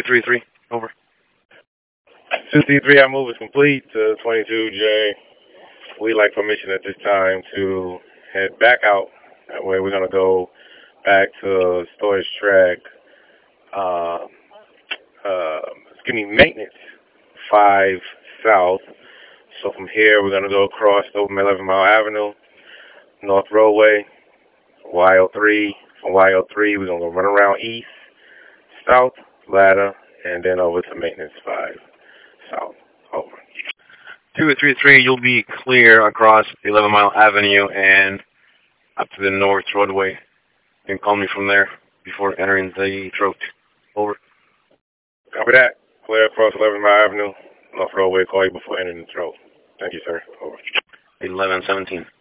233, over. 2C3, our move is complete to 22J. We'd like permission at this time to head back out. That way we're going to go back to storage track, maintenance 5 south. So from here, we're going to go across over 11 Mile Avenue, North Roadway, YO3. From YO3, we're going to go run around east, south, ladder, and then over to maintenance 5 south. Over. 233, you'll be clear across 11 Mile Avenue and up to the North Roadway. You can call me from there before entering the throat. Over. Copy that. Clear across 11 Mile Avenue, North Roadway. Call you before entering the throat. Thank you, sir. Over. 1117.